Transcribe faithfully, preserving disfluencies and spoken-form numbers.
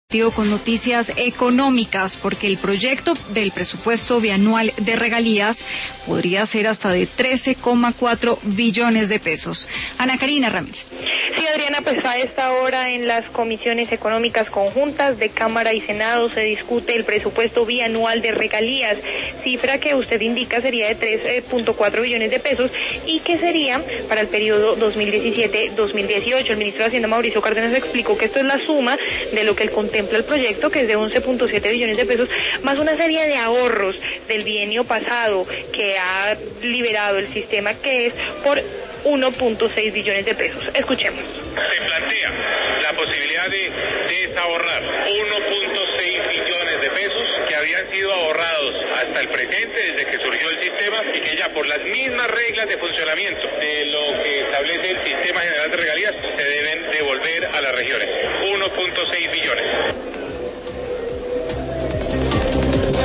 Con noticias económicas, porque el proyecto del presupuesto bianual de regalías podría ser hasta de trece coma cuatro billones de pesos. Ana Karina Ramírez. Sí, Adriana, pues a esta hora en las comisiones económicas conjuntas de Cámara y Senado se discute el presupuesto bianual de regalías, cifra que usted indica sería de tres punto cuatro billones de pesos y que sería para el periodo dos mil diecisiete dos mil dieciocho. El ministro de Hacienda, Mauricio Cárdenas, explicó que esto es la suma de lo que el contempla el proyecto, que es de once punto siete billones de pesos, más una serie de ahorros del bienio pasado que ha liberado el sistema, que es por uno punto seis billones de pesos. Escuchemos. Se plantea la posibilidad de desahorrar uno punto seis billones de pesos que habían sido ahorrados hasta el presente, desde que surgió el sistema, y que ya por las mismas reglas de funcionamiento de lo que establece el Sistema General de Regalías se deben devolver a las regiones. uno punto seis billones.